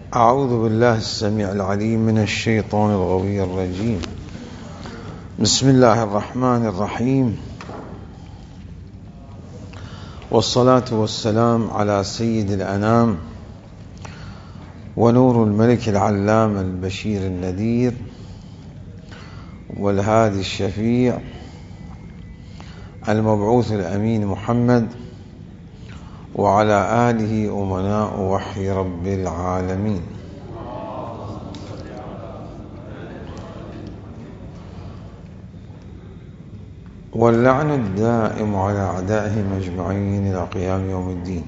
أعوذ بالله السميع العليم من الشيطان الغوي الرجيم. بسم الله الرحمن الرحيم، والصلاة والسلام على سيد الأنام ونور الملك العلام البشير النذير والهادي الشفيع المبعوث الأمين محمد وعلى آله أمناء وحي رب العالمين. واللعن الدائم على أعدائهم أجمعين إلى قيام يوم الدين.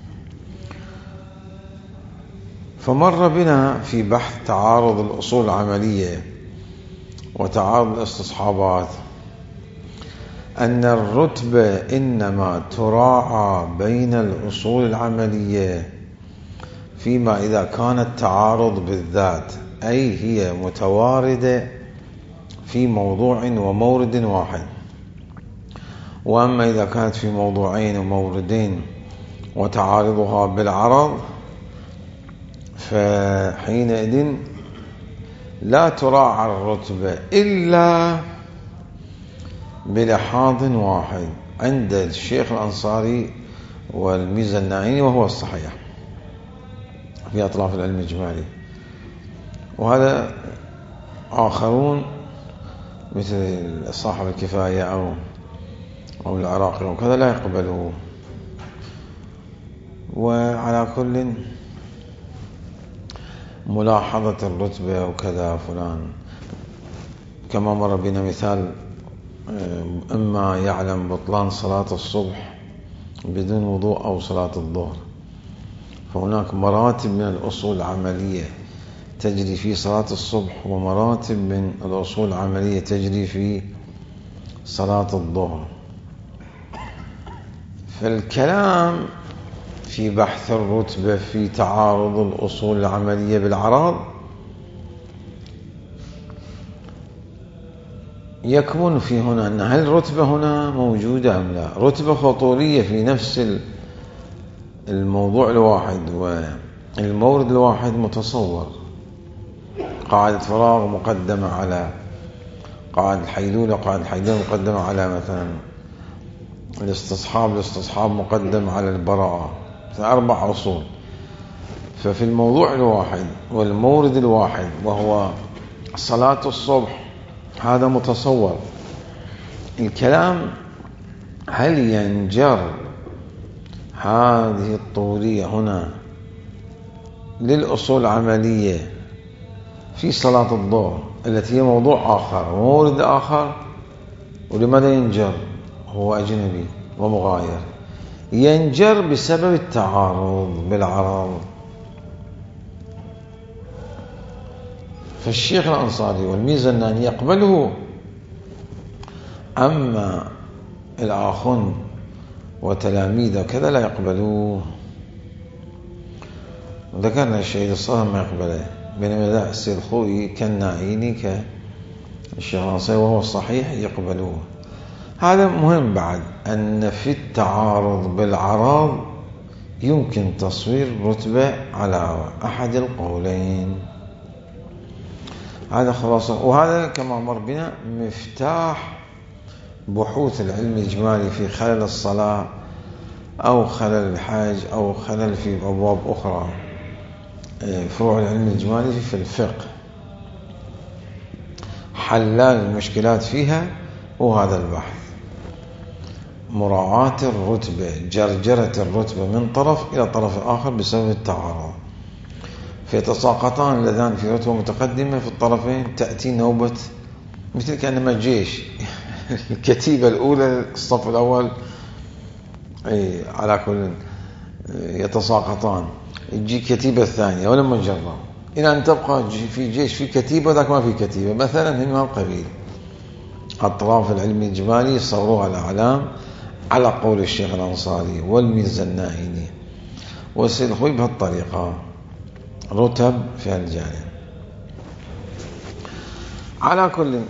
فمر بنا في بحث تعارض الأصول العملية وتعارض الاستصحابات أن الرتبة إنما تراعى بين الأصول العملية فيما إذا كان التعارض بالذات، أي هي متواردة في موضوع ومورد واحد. وأما إذا كانت في موضوعين وموردين وتعارضها بالعرض فحينئذ لا تراعى الرتبة إلا بلحاظ واحد عند الشيخ الأنصاري والميزانائيني، وهو الصحيح في أطراف العلم الإجمالي. وهذا آخرون مثل صاحب الكفاية أو العراقي وكذا لا يقبلوه. وعلى كل ملاحظة الرتبة وكذا فلان، كما مر بنا مثال إما يعلم بطلان صلاة الصبح بدون وضوء أو صلاة الظهر، فهناك مراتب من الأصول العملية تجري في صلاة الصبح ومراتب من الأصول العملية تجري في صلاة الظهر. فالكلام في بحث الرتبة في تعارض الأصول العملية بالعرض يكمن في هنا أن هل الرتبة هنا موجودة أم لا، رتبة خطورية في نفس الموضوع الواحد والمورد الواحد متصور. قاعدة فراغ مقدمة على قاعدة الحيلولة، قاعدة الحيلولة مقدمة على مثلا الاستصحاب مقدم على البراءة، 4 أصول. ففي الموضوع الواحد والمورد الواحد وهو صلاة الصبح هذا متصور. الكلام هل ينجر هذه الطولية هنا للأصول العملية في صلاة الظهر التي هي موضوع آخر ومورد آخر؟ ولماذا ينجر؟ هو أجنبي ومغاير، ينجر بسبب التعارض بالعرض. فالشيخ الأنصاري والميزانائيني يقبله، أما الآخون وتلاميذه كذا لا يقبلوه. ذكرنا الشهيد الصالح ما يقبله، بينما ذا السيد الخوئي كالنائيني كالشيخ الأنصاري وهو الصحيح يقبلوه. هذا مهم بعد أن في التعارض بالعرض يمكن تصوير رتبة على أحد القولين. هذا خلاصة. وهذا كما مر بنا مفتاح بحوث العلم الإجمالي في خلل الصلاة أو خلل الحاج أو خلل في أبواب أخرى، فروع العلم الإجمالي في الفقه، حلال المشكلات فيها. وهذا البحث مراعاة الرتبة، جرجرة الرتبة من طرف إلى طرف آخر بسبب التعارض، فيتساقطان اللذان في رتبة متقدمة في الطرفين. تأتي نوبة مثل كأنما جيش الكتيبة الأولى الصف الأول على كل يتساقطان، يجي كتيبة الثانية ولما نجرب إلى أن تبقى في جيش في كتيبة ذاك ما في كتيبة مثلا من القبيل. أطراف العلم الإجمالي يصوروها الأعلام على قول الشيخ الأنصاري والميزانائيني والسيد الخوئي بهالطريقة، رتب في الجانب. على كل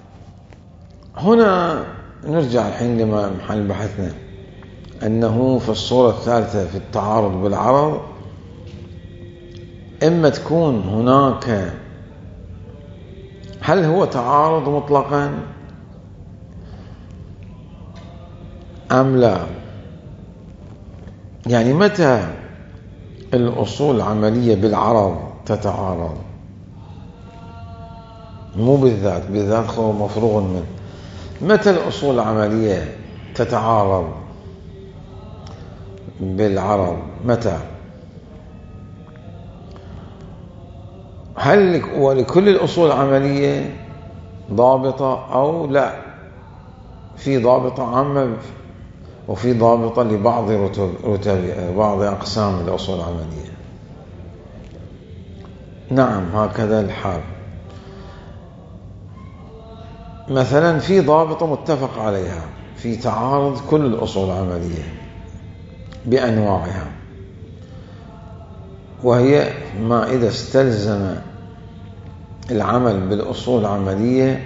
هنا نرجع الحين لما محل بحثنا، أنه في الصورة الثالثة في التعارض بالعرض إما تكون هناك، هل هو تعارض مطلقا أم لا؟ يعني متى الأصول العملية بالعرض تتعارض؟ مو بالذات، بالذات هو مفروغ منه. متى الأصول العملية تتعارض بالعرض؟ متى؟ هل ولكل الأصول العملية ضابطة أو لا؟ في ضابطة عامة وفي ضابطة لبعض بعض أقسام الأصول العملية. نعم هكذا الحال. مثلا في ضابطة متفق عليها في تعارض كل الأصول العملية بأنواعها، وهي ما إذا استلزم العمل بالأصول العملية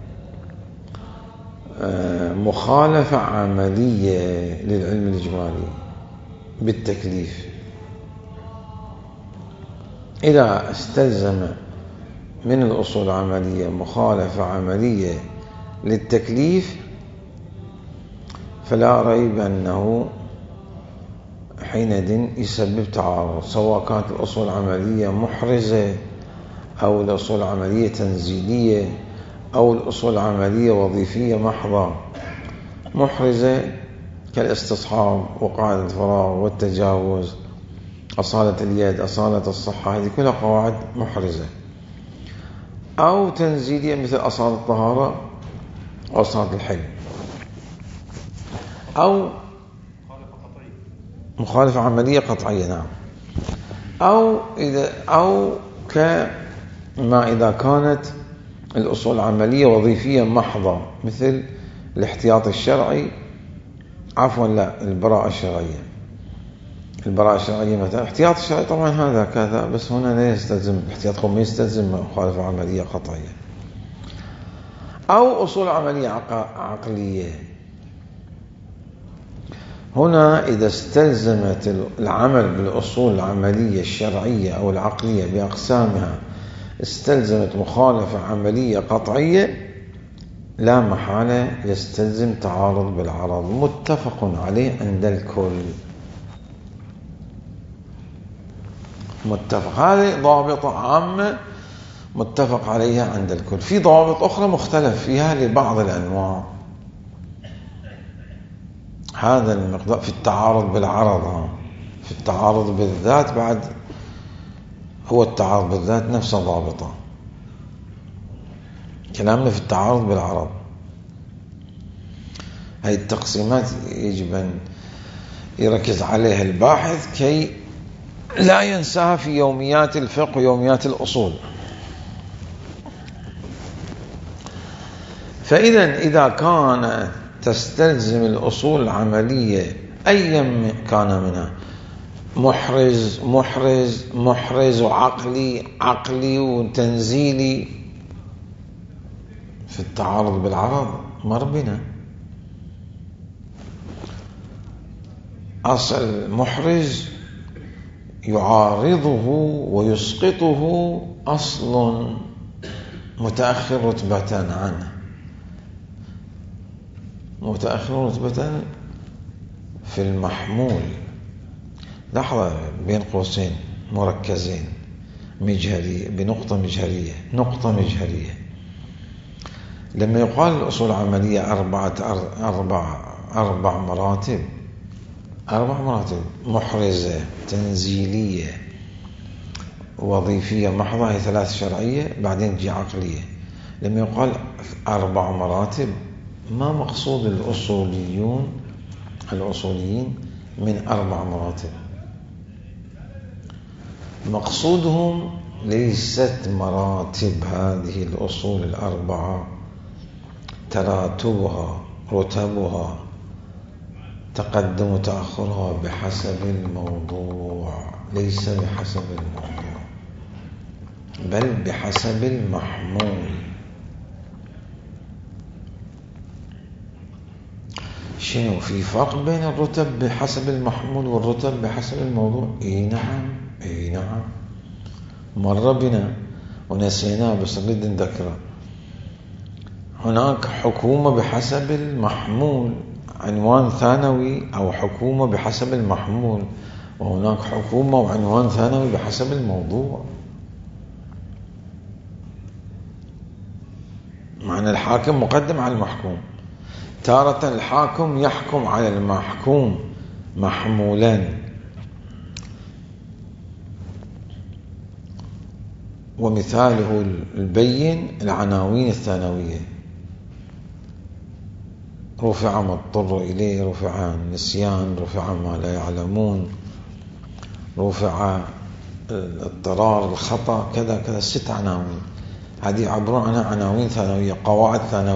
مخالفة عملية للعلم الإجمالي بالتكليف. إذا استلزم من الأصول العملية مخالفة عملية للتكليف فلا ريب أنه حينئذ يسبب تعارض، سواء كانت الأصول العملية محرزة أو الأصول العملية تنزيلية أو الأصول العملية وظيفية محضة. محرزة كالاستصحاب وقاعدة الفراغ والتجاوز، أصالة اليد، أصالة الصحة، هذه كلها قواعد محرزة. أو تنزيلية مثل أصالة الطهارة وأصالة الحلم. أو مخالفة عملية قطعية، نعم. أو كما إذا كانت الأصول العملية وظيفية محضة مثل الاحتياط الشرعي، البراءة الشرعية. البراءة الشرعية مثلا الاحتياط الشرعي طبعا هذا كذا، بس هنا لا يستلزم الاحتياط، ما يستلزم مخالفة عملية قطعية. أو أصول عملية عقلية، هنا إذا استلزمت العمل بالأصول العملية الشرعية أو العقلية بأقسامها استلزمت مخالفة عملية قطعية لا محالة يستلزم تعارض بالعرض، متفق عليه عند الكل. متفق، هذه ضابطة عامة متفق عليها عند الكل. في ضوابط أخرى مختلف فيها لبعض الأنواع. هذا المقدار في التعارض بالعرض. في التعارض بالذات بعد هو التعارض بالذات نفسه ضابطة. كلامنا في التعارض بالعرض. هذه التقسيمات يجب أن يركز عليها الباحث كي لا ينساها في يوميات الفقه ويوميات الأصول. إذا كان تستلزم الأصول العملية أيا كان منها محرز وعقلي وتنزيلي، في التعارض بالعرض مر بنا. أصل محرز يعارضه ويسقطه أصل متأخر رتبة عنه، متأخر رتبة في المحمول. لحظة بين قوسين مركزين، مجهرية بنقطة مجهرية، نقطة مجهرية. لما يقال الأصول العملية أربع مراتب، محرزة تنزيلية وظيفية محضة، هي 3 شرعية، بعدين تجي عقلية. لما يقال 4 مراتب ما مقصود الأصوليين من 4 مراتب؟ مقصودهم ليست مراتب هذه الأصول 4 تراتبها رتبها تقدم وتأخرها بحسب الموضوع، ليس بحسب الموضوع بل بحسب المحمول. شنو في فرق بين الرتب بحسب المحمول والرتب بحسب الموضوع؟ اي نعم. مر بنا ونسيناه بس نريد نذكره. هناك حكومة بحسب المحمول، عنوان ثانوي أو حكومة بحسب المحمول، وهناك حكومة وعنوان ثانوي بحسب الموضوع. معنى الحاكم مقدم على المحكوم. تارة الحاكم يحكم على المحكوم محمولان، ومثاله البين العناوين الثانوية: رفع ما اضطر إليه، رفع النسيان، رفع ما لا يعلمون، رفع الاضطرار، الخطأ، كذا كذا، 6 عناوين. هذه يعبرون عنها عناوين ثانوية، قواعد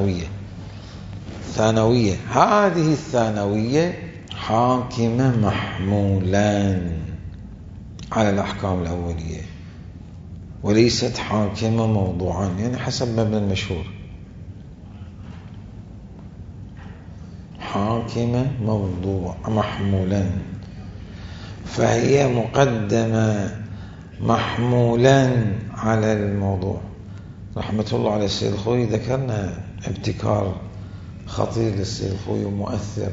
ثانوية. هذه الثانوية حاكمة محمولان على الأحكام الأولية، وليست حاكمة موضوعان، يعني حسب مبنى المشهور. حاكمة موضوع محمولان، فهي مقدمة محمولان على الموضوع. رحمة الله على السيد الخوئي ذكرنا ابتكار خطير للسيد الخوئي ومؤثر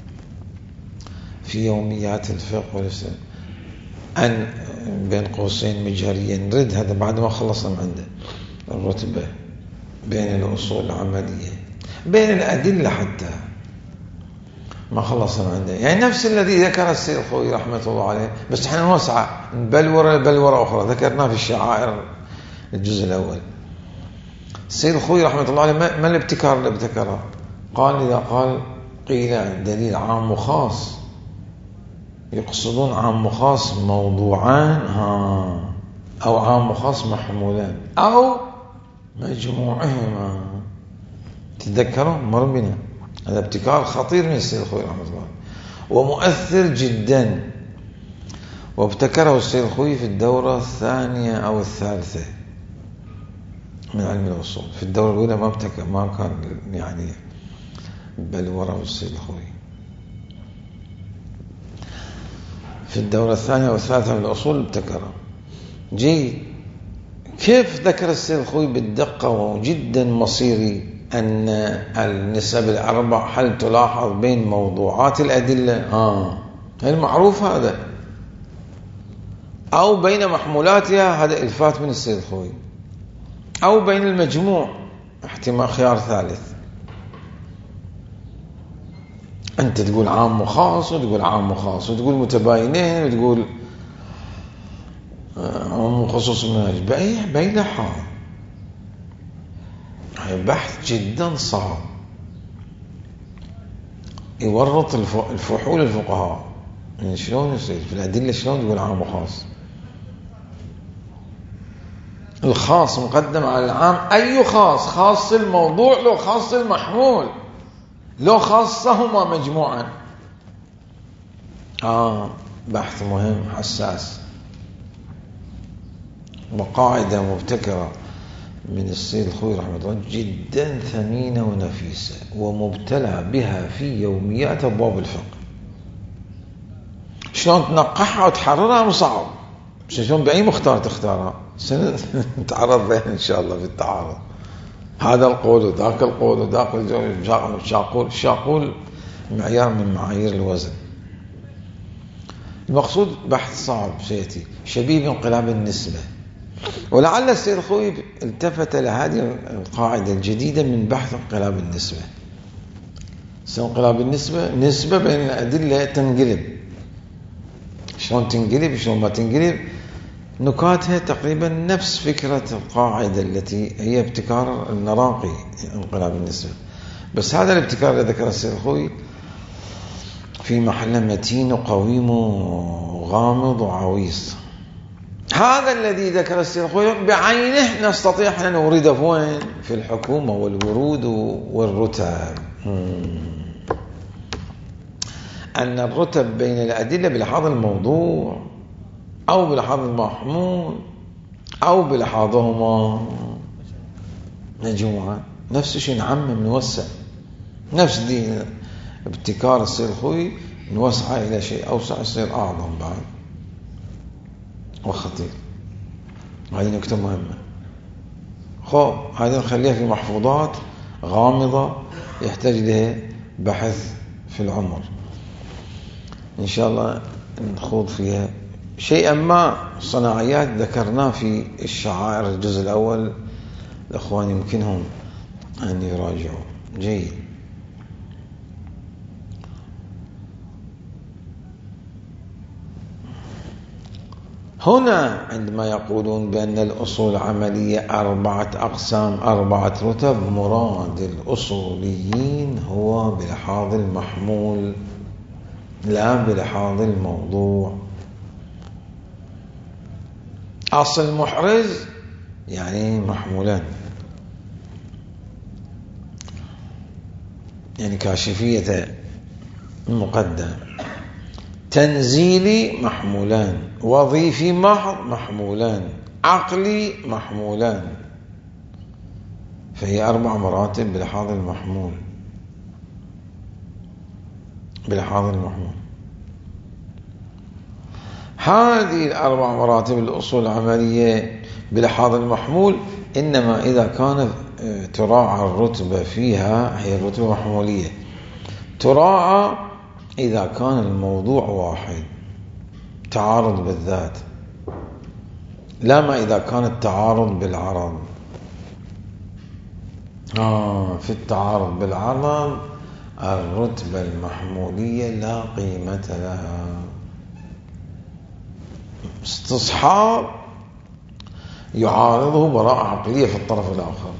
في يوميات الفقه والإسلام، أن بين قوسين مجهريا نرد هذا بعد ما خلصنا من عنده الرتبة بين الأصول العملية بين الأدلة، حتى ما خلصنا من عنده، يعني نفس الذي ذكر السيد الخوئي رحمة الله عليه، بس احنا نوسع بلورة أخرى ذكرناه في الشعائر الجزء الأول. السيد الخوئي رحمة الله عليه ما الابتكار اللي ابتكره؟ قال إذا قيل دليل عام وخاص، يقصدون عام وخاص موضوعان أو عام وخاص محمولان أو مجموعهما. تذكروا مر بنا هذا ابتكار خطير من السيد الخوئي رحمه الله ومؤثر جدا، وابتكره السيد الخوئي في الدورة الثانية أو الثالثة من علم الأصول. في الدورة الأولى ما ابتكر، ما كان يعني بل وراء السيد الخوئي. في الدورة الثانية والثالثة من الأصول ابتكره. جيد. كيف ذكر السيد الخوئي بالدقة وجدا مصيري أن النسب الأربع هل تلاحظ بين موضوعات الأدلة؟ المعروف هذا، أو بين محمولاتها، هذا إلفات من السيد الخوئي، أو بين المجموع، احتمال خيار ثالث. أنت تقول عام وخاص، وتقول عام وخاص، وتقول متباينين، وتقول عام وخصوص منهج، بأي لحاظ. بحث جدا صعب يورط الفحول الفقهاء، يعني شلون يصير في الأدلة، شلون تقول عام وخاص؟ الخاص مقدم على العام. أي خاص؟ خاص الموضوع لو خاص المحمول، لو خاصهما مجموعا. بحث مهم حساس، وقاعدة مبتكرة من السيد الخوئي رحمه الله جدا ثمينة ونفيسة، ومبتلى بها في يوميات أبواب الفقه. شلون تنقحها وتحررها مصعب، شلون بأي مختار تختارها سنتعرض بها إن شاء الله في التعارض. هذا القول وذاك القول وذاك الشاقول معيار من معايير الوزن. المقصود بحث صعب سيأتي شبيه بانقلاب النسبة، ولعل السيد الخوئي التفت لهذه القاعدة الجديدة من بحث انقلاب النسبة. انقلاب النسبة نسبة بين الأدلة تنقلب، شلون تنقلب شلون ما تنقلب، نكاتها تقريبا نفس فكرة القاعدة التي هي ابتكار النراقي انقلاب النسبة، بس هذا الابتكار الذي ذكر السيد الخوئي في محل متين وقويم وغامض وعويص. هذا الذي ذكر السيد الخوئي بعينه نستطيع أن نورده وين؟ في الحكومة والورود والرتب. أن الرتب بين الأدلة بلحاظ الموضوع أو بلحاظ المحمول أو بلحاظهما مجموعة، نفس الشيء نعمم نوسع، نفس دي ابتكار السيد الخوئي نوسع إلى شيء أوسع يصير أعظم بعد وخطير. هذه نكتة مهمة. خب هذه نخليها في محفوظات غامضة يحتاج لها بحث في العمر، إن شاء الله نخوض فيها شيئا ما. صناعيات ذكرناه في الشعائر الجزء الأول، الأخوان يمكنهم أن يراجعوا. جيد. هنا عندما يقولون بأن الأصول العملية 4 أقسام 4 رتب، مراد الأصوليين هو بلحاظ المحمول لا بلحاظ الموضوع. أصل محرز يعني محمولان، يعني كاشفية مقدم، تنزيلي محمولان، وظيفي محض محمولان، عقلي محمولان، فهي 4 مراتب بلحاظ المحمول. بلحاظ المحمول هذه 4 مراتب الأصول العملية بلحاظ المحمول، إنما إذا كانت تراعى الرتبة فيها، هي الرتبة المحمولية تراعى إذا كان الموضوع واحد، تعارض بالذات، لا ما إذا كان التعارض بالعرض. في التعارض بالعرض الرتبة المحمولية لا قيمة لها. استصحاب يعارضه براءة عقلية في الطرف الآخر.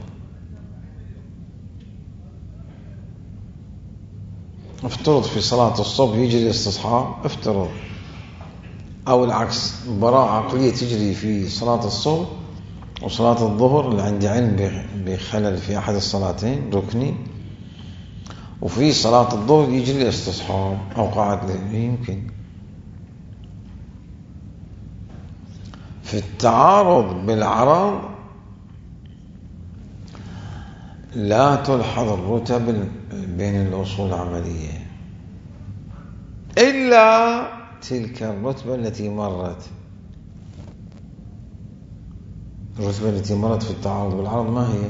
افترض في صلاة الصبح يجري استصحاب، افترض، أو العكس، براءة عقلية تجري في صلاة الصبح وصلاة الظهر اللي عندي علم بخلل في أحد الصلاتين ركني، وفي صلاة الظهر يجري استصحاب أو قاعد يمكن. في التعارض بالعرض لا تلحظ الرتب بين الأصول العملية إلا تلك الرتبة التي مرت. الرتبة التي مرت في التعارض بالعرض ما هي؟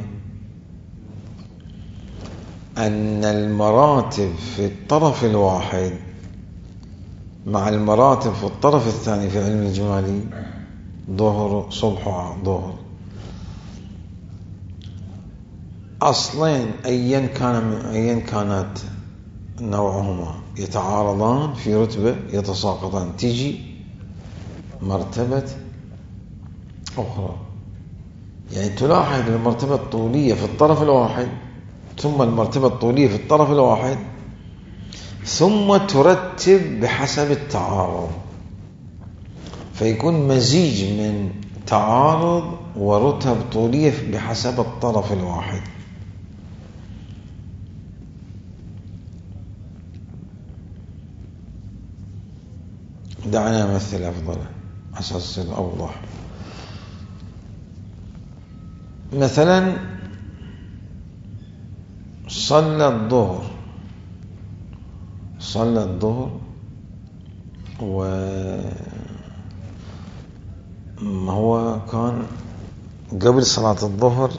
أن المراتب في الطرف الواحد مع المراتب في الطرف الثاني في علم الجمالي، ظهر صبح ظهر، أصلين أيا كانت نوعهما يتعارضان في رتبة يتساقطان، تيجي مرتبة أخرى. يعني تلاحظ المرتبة الطولية في الطرف الواحد، ثم المرتبة الطولية في الطرف الواحد، ثم ترتب بحسب التعارض، فيكون مزيج من تعارض ورتب طولية بحسب الطرف الواحد. دعنا نمثل أفضل أساس الأوضح. مثلا صلى الظهر وهو كان قبل صلاة الظهر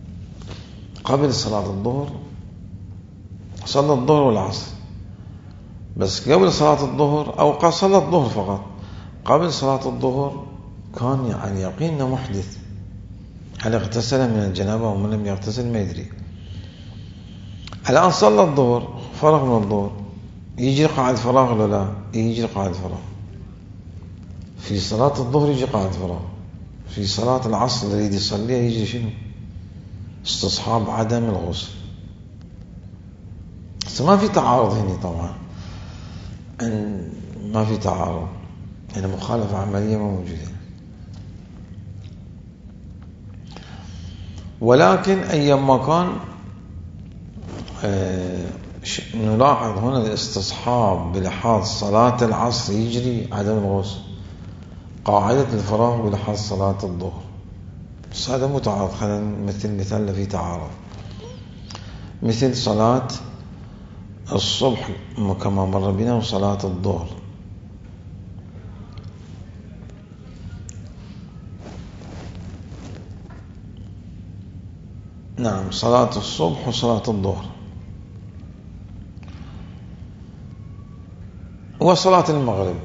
صلى الظهر والعصر، بس قبل صلاة الظهر أو صلى الظهر فقط، قبل صلاة الظهر كان يعني يقين أنه محدث، هل اغتسل من الجنابة ومن لم يغتسل ما يدري. الآن صلى الظهر، فرغ من الظهر، يجي قاعد فراغ ولا لا؟ يجي قاعد فراغ. في صلاة الظهر يجي قاعد فراغ، في صلاة العصر اللي يريد يصليها يجي شنو؟ استصحاب عدم الغسل. بس ما في تعارض هنا طبعا، ما في تعارض، يعني مخالفة عملية ما موجودة. ولكن أيما كان نلاحظ هنا الاستصحاب بلحاظ صلاة العصر يجري عدم الغسل، قاعدة الفراغ بلحاظ صلاة الظهر، بس هذا متعارض. خلينا نمثل مثال فيه تعارض، مثل صلاة الصبح كما مر بنا وصلاة الظهر. نعم، صلاة الصبح وصلاة الظهر وصلاة المغرب.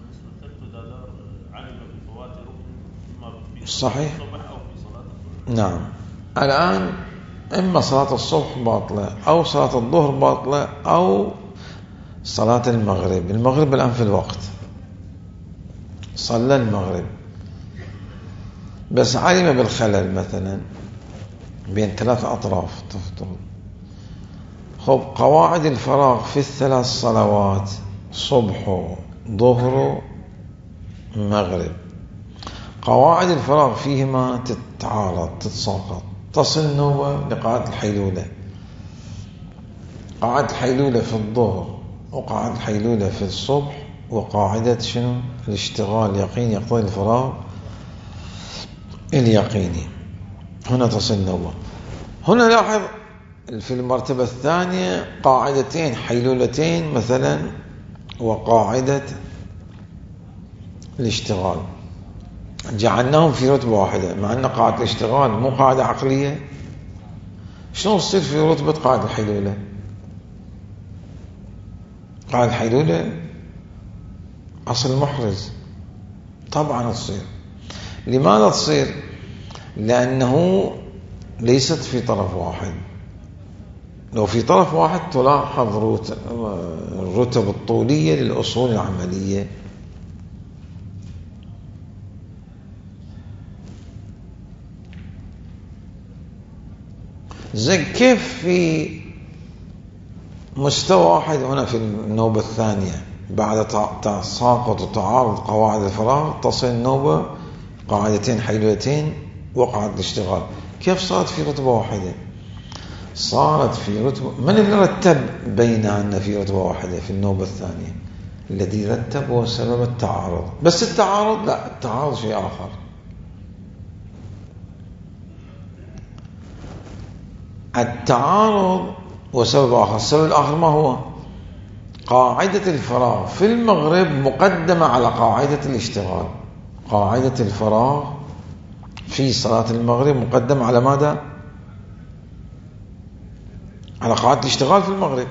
صحيح. نعم. الآن إما صلاة الصبح باطلة أو صلاة الظهر باطلة أو صلاة المغرب. المغرب الآن في الوقت، صلى المغرب بس علم بالخلل مثلا بين 3 أطراف تفترض. خب، قواعد الفراغ في ال3 صلوات صبح ظهر مغرب، قواعد الفراغ فيهما تتعارض تتساقط، تصل نوبة لقاعدة الحيلولة. قاعدة الحيلولة في الظهر وقاعدة الحيلولة في الصبح وقاعدة شنو؟ الاشتغال يقين يقتضي الفراغ اليقيني. هنا تصل نوبة. هنا لاحظ في المرتبة الثانية قاعدتين حيلولتين مثلا وقاعدة الاشتغال، جعلناهم في رتبة واحدة مع أن قاعدة الاشتغال مو قاعدة عقلية. شنو تصير في رتبة قاعدة الحيلولة؟ قاعدة الحيلولة أصل محرز، طبعا تصير. لماذا تصير؟ لأنه ليست في طرف واحد. لو في طرف واحد تلاحظ الرتب الطولية للأصول العملية. زي كيف في مستوى واحد هنا في النوبة الثانية بعد تساقط وتعارض قواعد الفراغ تصل النوبة قاعدتين حيلولتين وقاعدة الاشتغال. كيف صارت في رتبة واحدة؟ صارت في رتبة، من اللي رتب بينها أن في رتبة واحدة في النوبة الثانية؟ الذي رتب هو سبب التعارض. بس التعارض لا، التعارض شيء آخر. التعارض وسبب آخر. السبب الآخر ما هو؟ قاعدة الفراغ في المغرب مقدمة على قاعدة الاشتغال. قاعدة الفراغ في صلاة المغرب مقدمة على ماذا؟ على قاعدة الاشتغال في المغرب.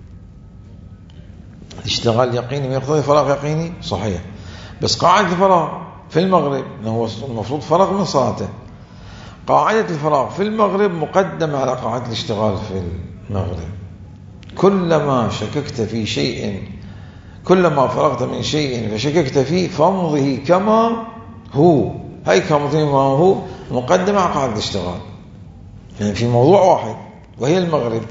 الاشتغال يقيني ويقتضي فراغ يقيني، صحيح. بس قاعدة الفراغ في المغرب هو المفروض فرغ من صلاته. قاعدة الفراغ في المغرب مقدمة على قاعدة الاشتغال في المغرب. كلما شككت في شيء، كلما فرغت من شيء فشككت فيه فامضه كما هو. هاي كمضه ما هو مقدمة على قاعدة الاشتغال، يعني في موضوع واحد وهي المغرب.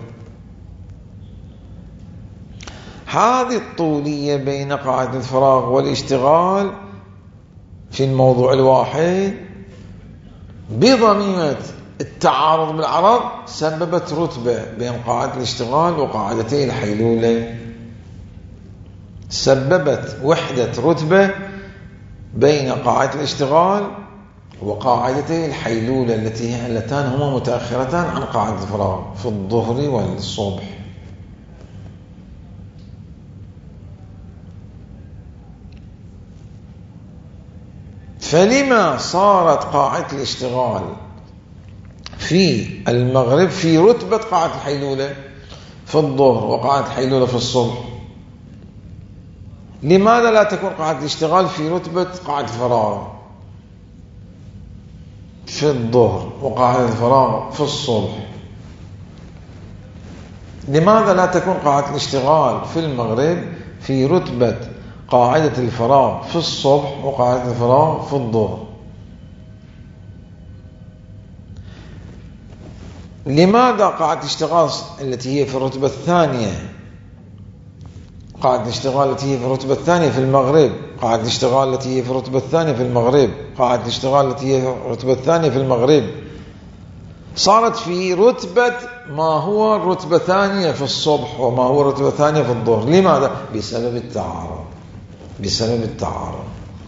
هذه الطولية بين قاعدة الفراغ والاشتغال في الموضوع الواحد بضميمة التعارض بالعرض سببت رتبة بين قاعدة الاشتغال وقاعدتي الحيلولة، سببت وحدة رتبة بين قاعدة الاشتغال وقاعدتي الحيلولة اللتان هما متأخرتان عن قاعدة الفراغ في الظهر والصبح. فلما صارت قاعدة الاشتغال في المغرب في رتبة قاعدة الحيلولة في الظهر وقاعدة الحيلولة في الصبح؟ لماذا لا تكون قاعدة الاشتغال في رتبة قاعدة الفراغ في الظهر وقاعدة الفراغ في الصبح؟ لماذا لا تكون قاعدة الاشتغال في المغرب في رتبة قاعدة الفراغ في الصبح وقاعدة الفراغ في الظهر؟ لماذا قاعدة الاشتغال التي هي في الرتبة الثانية، قاعدة الاشتغال التي هي في الرتبة الثانية في المغرب، قاعدة الاشتغال التي هي في الرتبة الثانية في المغرب، قاعدة الاشتغال التي هي في الرتبة الثانية في المغرب، صارت في رتبة ما هو الرتبة الثانية في الصبح وما هو الرتبة الثانية في الظهر؟ لماذا؟ بسبب التعارض. بسبب التعارض.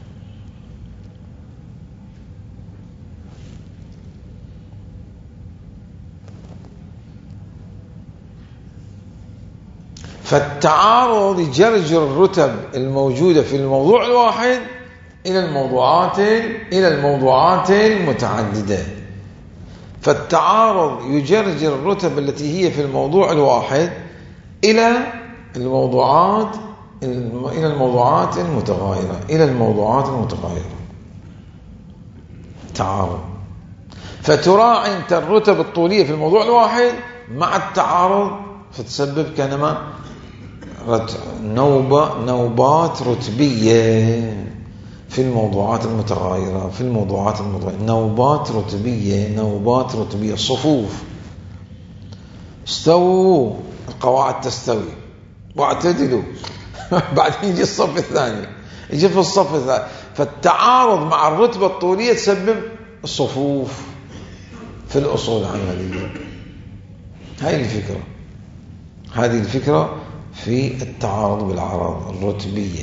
فالتعارض يجرجر الرتب الموجودة في الموضوع الواحد إلى الموضوعات المتعددة. فالتعارض يجرجر الرتب التي هي في الموضوع الواحد إلى الموضوعات المتغايرة تعارض. فتراعي أنت الرتب الطولية في الموضوع الواحد مع التعارض، فتسبب كنما نوبات رتبية في الموضوعات المتغايرة. نوبات رتبية صفوف. استووا، القواعد تستوي، واعتدلوا. بعدين يجي الصف الثاني، يجي في الصف الثاني. فالتعارض مع الرتبة الطولية تسبب الصفوف في الأصول العملية. هذه الفكرة في التعارض بالعرض الرتبية.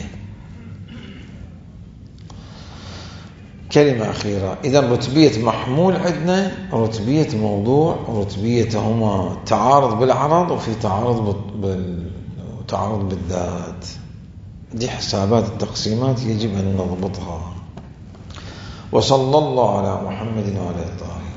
كلمة أخيرة، إذا رتبية محمول عندنا، رتبية موضوع، رتبية هما تعارض بالعرض وفي تعارض بالذات. دي حسابات التقسيمات يجب أن نضبطها. وصلى الله على محمد وعلى آله.